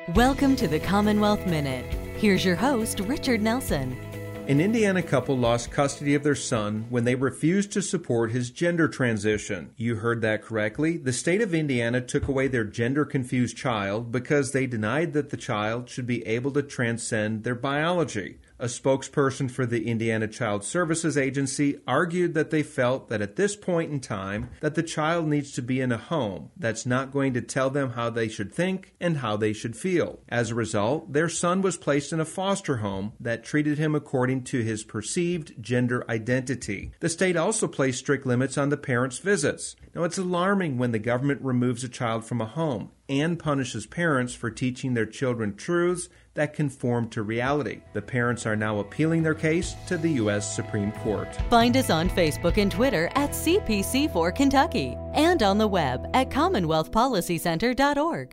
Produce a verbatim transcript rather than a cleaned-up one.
Welcome to the Commonwealth Minute. Here's your host, Richard Nelson. An Indiana couple lost custody of their son when they refused to support his gender transition. You heard that correctly. The state of Indiana took away their gender-confused child because they denied that the child should be able to transcend their biology. A spokesperson for the Indiana Child Services Agency argued that they felt that at this point in time that the child needs to be in a home that's not going to tell them how they should think and how they should feel. As a result, their son was placed in a foster home that treated him according to his perceived gender identity. The state also placed strict limits on the parents' visits. Now, it's alarming when the government removes a child from a home and punishes parents for teaching their children truths that conform to reality. The parents are now appealing their case to the U S Supreme Court. Find us on Facebook and Twitter at C P C four Kentucky and on the web at commonwealth policy center dot org.